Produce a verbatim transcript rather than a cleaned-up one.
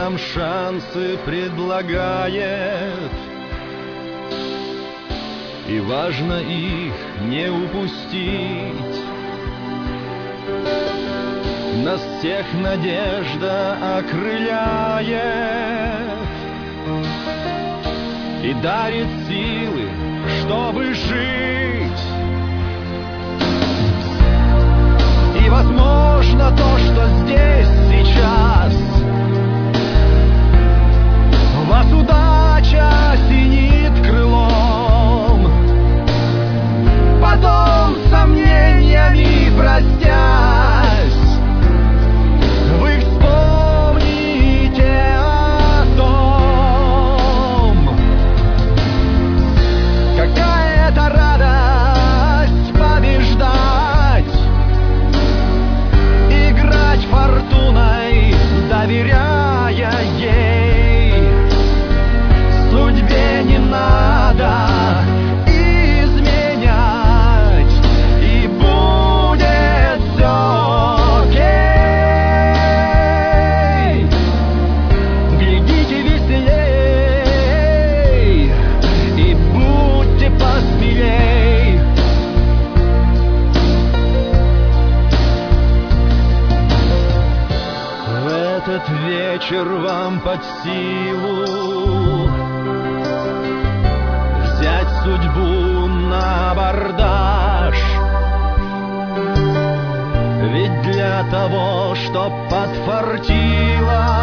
нам шансы предлагает, и важно их не упустить. Нас всех надежда окрыляет и дарит силы, чтобы жить. И возможно то, что здесь сейчас вас удача осенит крылом, потом сомнениями простясь, вы вспомните о том, какая это радость побеждать, играть фортуной, доверяя ей. Судьбе не надо изменять, и будет все окей. Глядите веселей и будьте посмелей. В этот вечер вам под силу взять судьбу на абордаж. Ведь для того, чтоб подфартило,